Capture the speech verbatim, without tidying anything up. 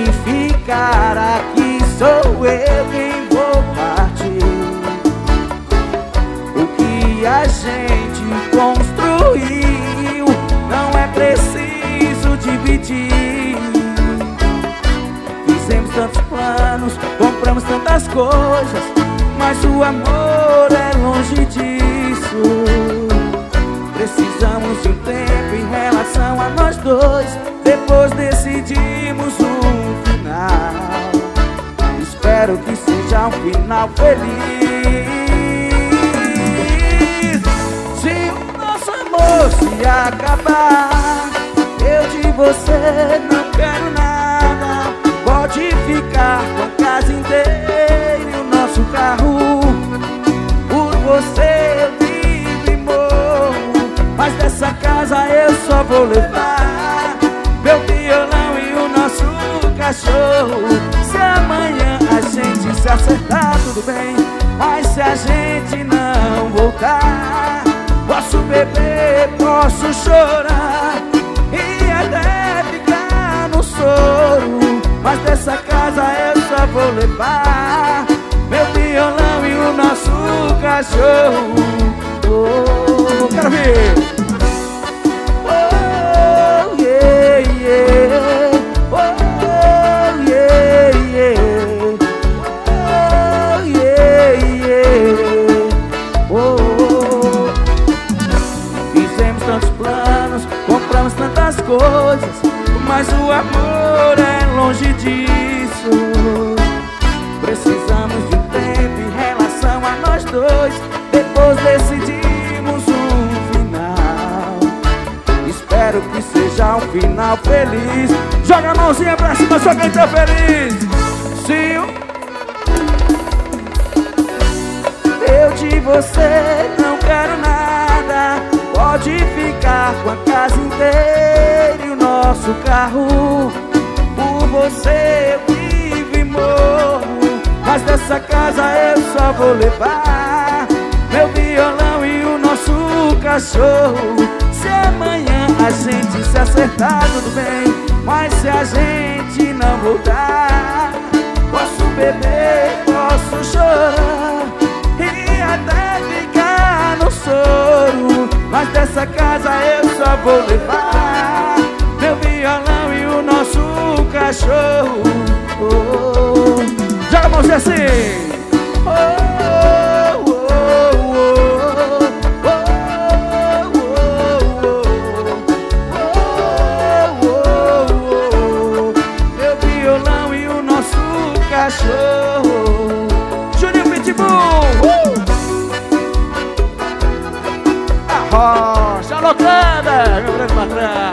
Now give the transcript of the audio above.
de ficar aqui, sou eu quem vou partir. O que a gente construiu não é preciso dividir. Fizemos tantos planos, compramos tantas coisas, mas o amor é longe disso. Precisamos de um tempo em relação a nós dois, depois decidimos um final. Espero que seja um final feliz. Se o nosso amor se acabar, eu de você não quero nada. Pode ficar com a casa inteira e o nosso carro. Por você eu vivo e morro, mas dessa casa eu só vou levar meu violão e o nosso cachorro. Se amanhã a gente se acertar, tudo bem, mas se a gente não voltar, posso beber, posso chorar e até ficar no soro, mas dessa casa eu só vou levar meu violão e o nosso cachorro. Oh, quero ver. Oh, yeah, yeah. Oh, yeah, yeah. Oh, yeah, yeah. Oh, oh. Fizemos tantos planos, compramos tantas coisas, mas o amor é longe disso. Precisamos de um tempo em relação a nós dois, depois decidimos um final. Espero que seja um final feliz. Joga a mãozinha pra cima, só quem tá feliz. Se eu de você não quero nada, pode ficar com a casa inteira e o nosso carro. Por você eu vivo e morro, mas dessa casa eu só vou levar meu violão e o nosso cachorro. Se amanhã a gente se acertar, tudo bem, mas se a gente não voltar, posso beber, posso chorar e até ficar no soro, mas dessa casa eu só vou levar meu violão e o nosso cachorro. Oh, joga a mãozinha assim. Oh, oh, oh, oh, oh, oh, oh, oh, meu violão e o nosso cachorro. Juninho Pitbull. Uh! A rocha, alocada, meu grande patrão.